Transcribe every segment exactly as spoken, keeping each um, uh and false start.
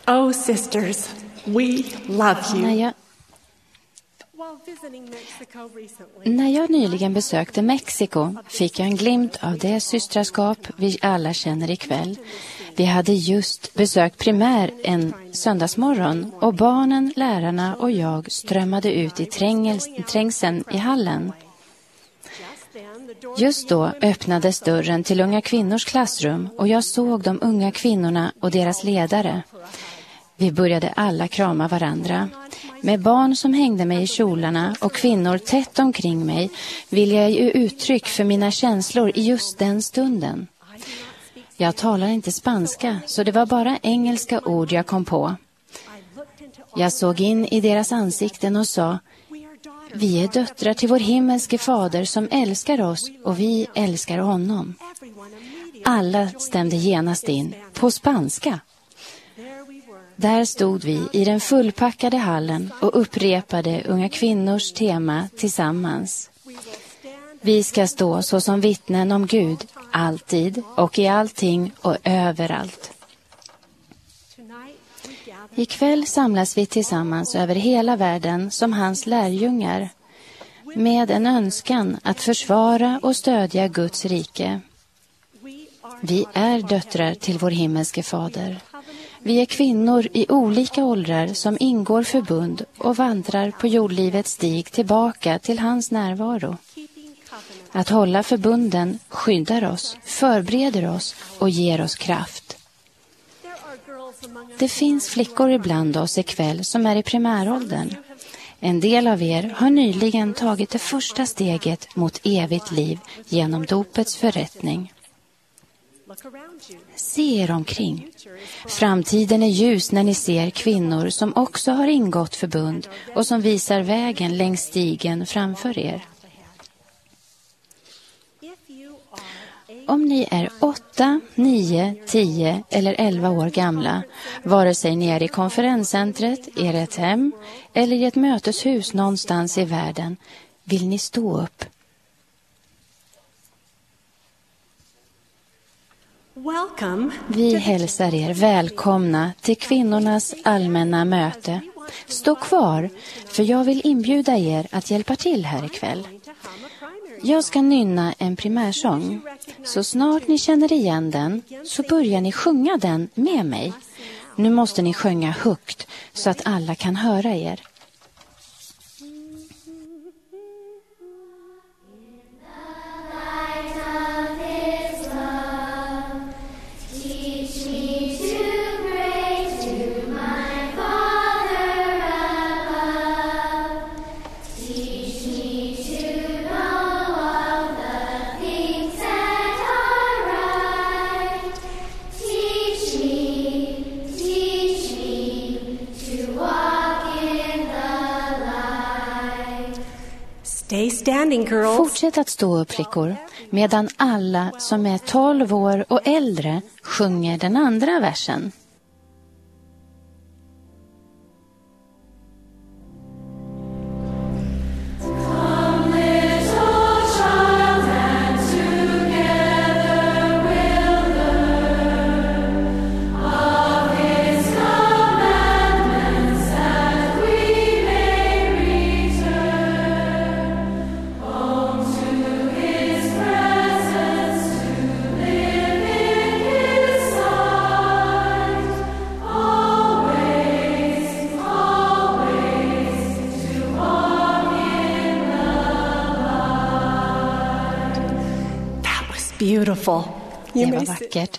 Oh, sisters, we love you. När jag, när jag nyligen besökte Mexiko fick jag en glimt av det systraskap vi alla känner ikväll. Vi hade just besökt primär en söndagsmorgon och barnen, lärarna och jag strömmade ut i trängel- trängseln i hallen. Just då öppnades dörren till unga kvinnors klassrum och jag såg de unga kvinnorna och deras ledare. Vi började alla krama varandra. Med barn som hängde mig i kjolarna och kvinnor tätt omkring mig ville jag ge uttryck för mina känslor i just den stunden. Jag talar inte spanska, så det var bara engelska ord jag kom på. Jag såg in i deras ansikten och sa: vi är döttrar till vår himmelske fader som älskar oss och vi älskar honom. Alla stämde genast in på spanska. Där stod vi i den fullpackade hallen och upprepade unga kvinnors tema tillsammans. Vi ska stå så som vittnen om Gud, alltid och i allting och överallt. Ikväll samlas vi tillsammans över hela världen som hans lärjungar med en önskan att försvara och stödja Guds rike. Vi är döttrar till vår himmelske fader. Vi är kvinnor i olika åldrar som ingår förbund och vandrar på jordlivets stig tillbaka till hans närvaro. Att hålla förbunden skyddar oss, förbereder oss och ger oss kraft. Det finns flickor ibland oss ikväll som är i primäråldern. En del av er har nyligen tagit det första steget mot evigt liv genom dopets förrättning. Se er omkring. Framtiden är ljus när ni ser kvinnor som också har ingått förbund och som visar vägen längs stigen framför er. Om ni är åtta, nio, tio eller elva år gamla, vare sig ni är i konferenscentret, i ert hem eller i ett möteshus någonstans i världen, vill ni stå upp. Vi hälsar er välkomna till kvinnornas allmänna möte. Stå kvar, för jag vill inbjuda er att hjälpa till här ikväll. Jag ska nynna en primärsång. Så snart ni känner igen den så börjar ni sjunga den med mig. Nu måste ni sjunga högt så att alla kan höra er. Fortsätt att stå upp, flickor, medan alla som är tolv år och äldre sjunger den andra versen. Beautiful. Det var vackert.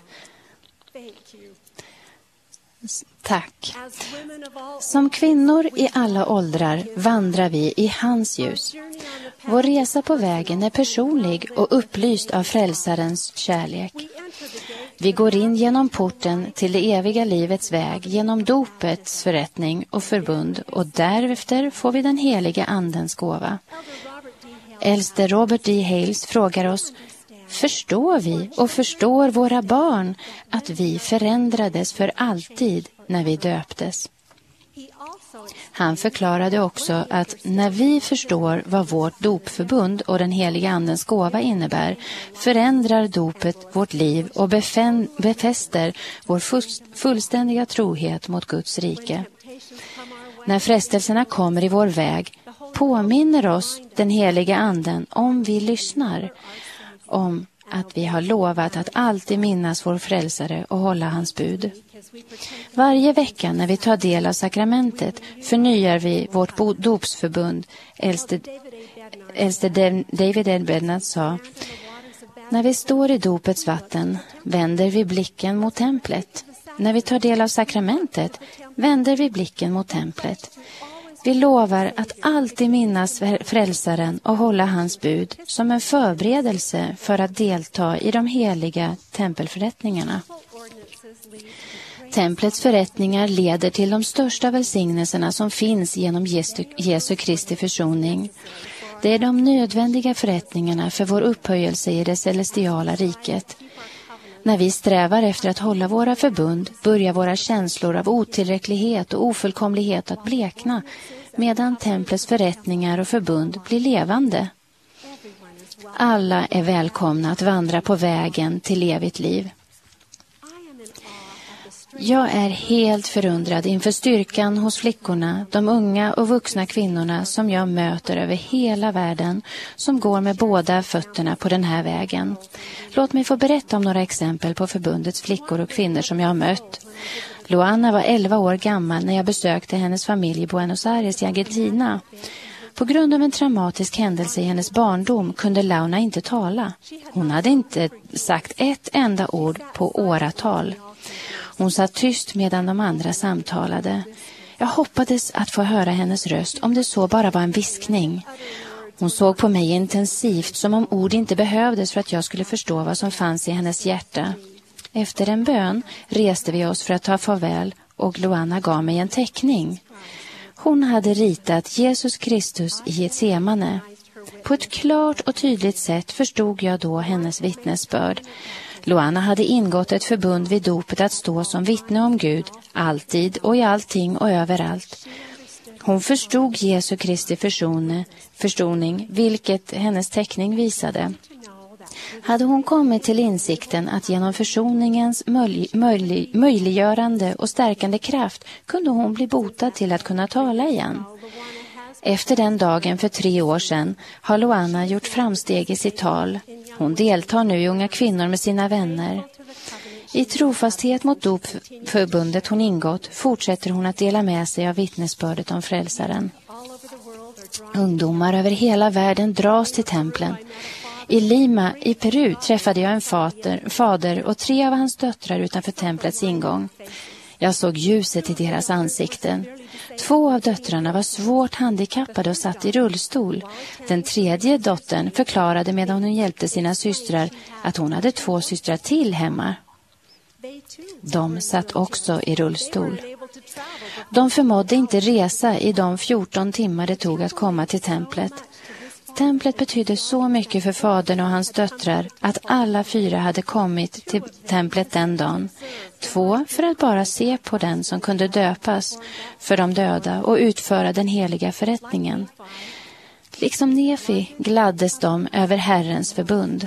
Tack. Som kvinnor i alla åldrar vandrar vi i hans ljus. Vår resa på vägen är personlig och upplyst av frälsarens kärlek. Vi går in genom porten till det eviga livets väg genom dopets förrättning och förbund, och därefter får vi den heliga andens gåva. Äldste Robert D. Hales frågar oss: förstår vi och förstår våra barn att vi förändrades för alltid när vi döptes? Han förklarade också att när vi förstår vad vårt dopförbund och den heliga andens gåva innebär, förändrar dopet vårt liv och befän- befäster vår full- fullständiga trohet mot Guds rike. När frestelserna kommer i vår väg påminner oss den heliga anden, om vi lyssnar, om att vi har lovat att alltid minnas vår frälsare och hålla hans bud. Varje vecka när vi tar del av sakramentet förnyar vi vårt dopsförbund. Äldste, äldste David Edbednat sa: när vi står i dopets vatten vänder vi blicken mot templet. När vi tar del av sakramentet vänder vi blicken mot templet. Vi lovar att alltid minnas frälsaren och hålla hans bud som en förberedelse för att delta i de heliga tempelförrättningarna. Templets förrättningar leder till de största välsignelserna som finns genom Jesu, Jesu Kristi försoning. Det är de nödvändiga förrättningarna för vår upphöjelse i det celestiala riket. När vi strävar efter att hålla våra förbund börjar våra känslor av otillräcklighet och ofullkomlighet att blekna, medan templets förrättningar och förbund blir levande. Alla är välkomna att vandra på vägen till evigt liv. Jag är helt förundrad inför styrkan hos flickorna, de unga och vuxna kvinnorna som jag möter över hela världen, som går med båda fötterna på den här vägen. Låt mig få berätta om några exempel på förbundets flickor och kvinnor som jag har mött. Luana var elva år gammal när jag besökte hennes familj i Buenos Aires i Argentina. På grund av en traumatisk händelse i hennes barndom kunde Launa inte tala. Hon hade inte sagt ett enda ord på åratal. Hon satt tyst medan de andra samtalade. Jag hoppades att få höra hennes röst, om det så bara var en viskning. Hon såg på mig intensivt, som om ord inte behövdes för att jag skulle förstå vad som fanns i hennes hjärta. Efter en bön reste vi oss för att ta farväl och Luana gav mig en teckning. Hon hade ritat Jesus Kristus i Getsemane. På ett klart och tydligt sätt förstod jag då hennes vittnesbörd. Luana hade ingått ett förbund vid dopet att stå som vittne om Gud, alltid och i allting och överallt. Hon förstod Jesu Kristi försone, försoning, vilket hennes teckning visade. Hade hon kommit till insikten att genom försoningens möj, möj, möjliggörande och stärkande kraft kunde hon bli botad till att kunna tala igen. Efter den dagen för tre år sedan har Luana gjort framsteg i sitt tal. Hon deltar nu i Unga kvinnor med sina vänner. I trofasthet mot dopförbundet hon ingått fortsätter hon att dela med sig av vittnesbördet om frälsaren. Ungdomar över hela världen dras till templen. I Lima i Peru träffade jag en fader, fader och tre av hans döttrar utanför templets ingång. Jag såg ljuset i deras ansikten. Två av döttrarna var svårt handikappade och satt i rullstol. Den tredje dottern förklarade medan hon hjälpte sina systrar att hon hade två systrar till hemma. De satt också i rullstol. De förmådde inte resa i de fjorton timmar det tog att komma till templet. Templet betydde så mycket för fadern och hans döttrar att alla fyra hade kommit till templet den dagen. Två för att bara se på den som kunde döpas för de döda och utföra den heliga förrättningen. Liksom Nefi gladdes de över Herrens förbund.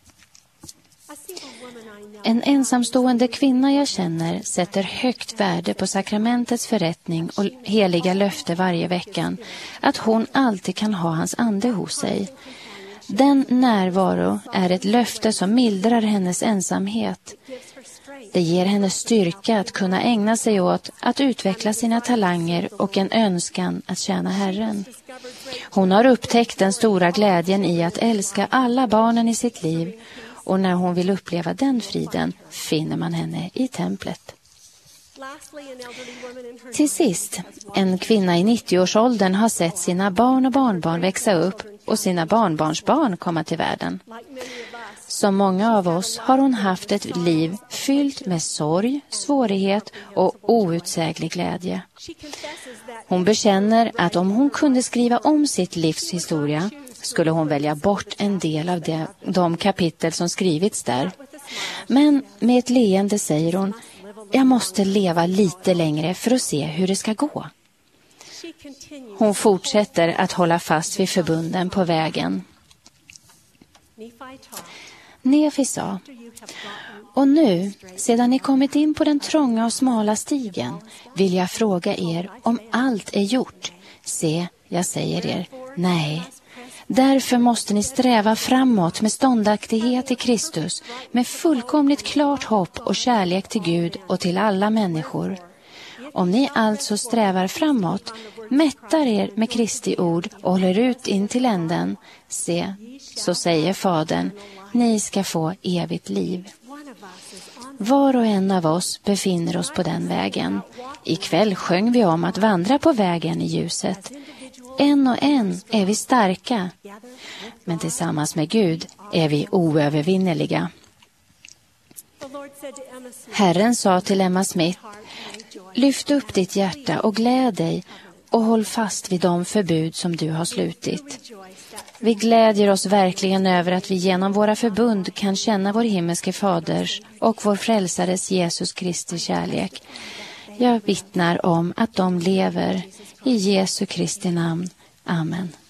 En ensamstående kvinna jag känner sätter högt värde på sakramentets förrättning och heliga löfte varje veckan, att hon alltid kan ha hans ande hos sig. Den närvaro är ett löfte som mildrar hennes ensamhet. Det ger henne styrka att kunna ägna sig åt att utveckla sina talanger och en önskan att tjäna Herren. Hon har upptäckt den stora glädjen i att älska alla barnen i sitt liv, och när hon vill uppleva den friden finner man henne i templet. Till sist, en kvinna i nittio-årsåldern har sett sina barn och barnbarn växa upp och sina barnbarnsbarn komma till världen. Som många av oss har hon haft ett liv fyllt med sorg, svårighet och outsäglig glädje. Hon bekänner att om hon kunde skriva om sitt livs historia skulle hon välja bort en del av de, de kapitel som skrivits där. Men med ett leende säger hon: jag måste leva lite längre för att se hur det ska gå. Hon fortsätter att hålla fast vid förbunden på vägen. Nefi sa: och nu, sedan ni kommit in på den trånga och smala stigen, vill jag fråga er om allt är gjort. Se, jag säger er, nej. Därför måste ni sträva framåt med ståndaktighet i Kristus, med fullkomligt klart hopp och kärlek till Gud och till alla människor. Om ni alltså strävar framåt, mättar er med Kristi ord och håller ut in till änden, se, så säger Fadern, ni ska få evigt liv. Var och en av oss befinner oss på den vägen. Ikväll sjöng vi om att vandra på vägen i ljuset. En och en är vi starka, men tillsammans med Gud är vi oövervinneliga. Herren sa till Emma Smith: lyft upp ditt hjärta och gläd dig och håll fast vid de förbud som du har slutit. Vi glädjer oss verkligen över att vi genom våra förbund kan känna vår himmelske faders och vår frälsares Jesus Kristi kärlek. Jag vittnar om att de lever i Jesu Kristi namn. Amen.